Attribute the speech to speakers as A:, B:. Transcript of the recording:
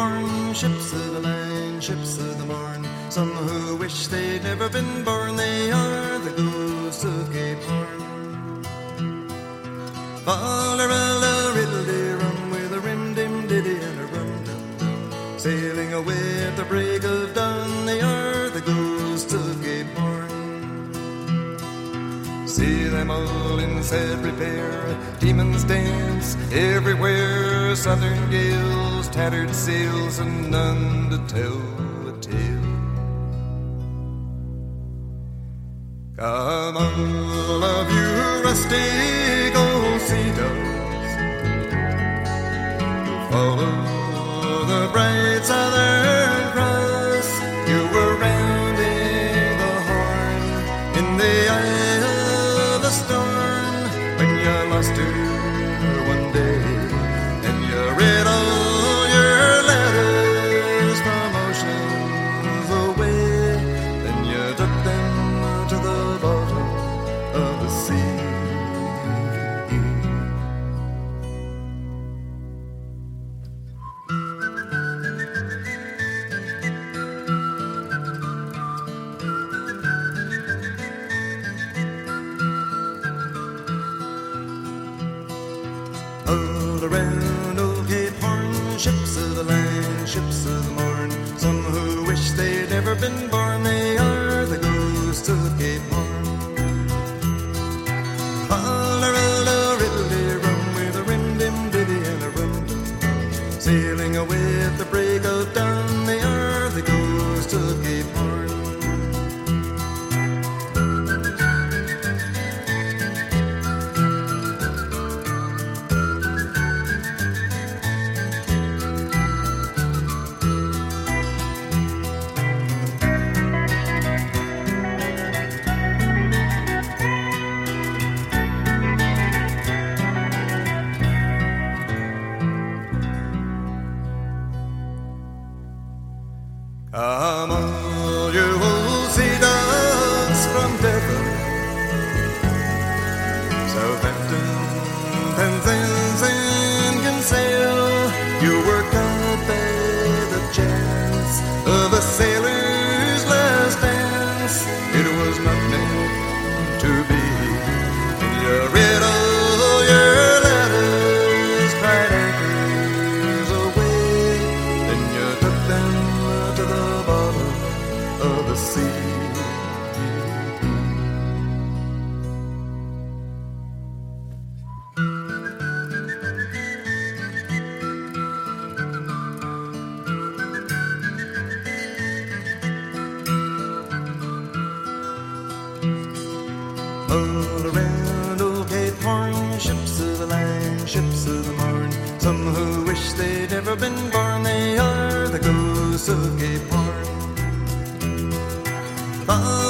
A: Horn, ships of the line, ships of the morn. Some who wish they'd never been born, they are the ghosts of Cape Horn. Fall-a-ralla, riddle-de-rum, with a rim-dim-diddy and a rum-dum-dum. Sailing away at the break of dawn, they are the ghosts of Cape Horn. See them all in sad repair, demons dance everywhere, southern gales, tattered sails, and none to tell a tale. Come all of you rustic old sea dogs, follow the bright Southern Cross. You were rounding the Horn in the eye of the storm when you lost her one day, and you read all your letters from oceans away. Then you took them to the bottom of the sea. All around old Cape Horn, ships of the line, ships of the morn. Some who wish they'd never been born, they are the ghosts of Cape Horn. Fall-a-ralla, riddle-de-rum, with a rim-dim-diddy and a rum-dum. Sailing away at the break of dawn, they are the ghosts of Cape Horn. Come all you old sea dogs from Devon, Southampton, Penzance, and Kinsale. You were caught by the chance of a sailor's last dance. It was not meant to be, and you read all your letters, cried anchors away. Then you took them to the bottom of the sea. All around old Cape Horn, ships of the line, ships of the morn. Some who wish they'd never been born, they are the ghosts of Cape Horn.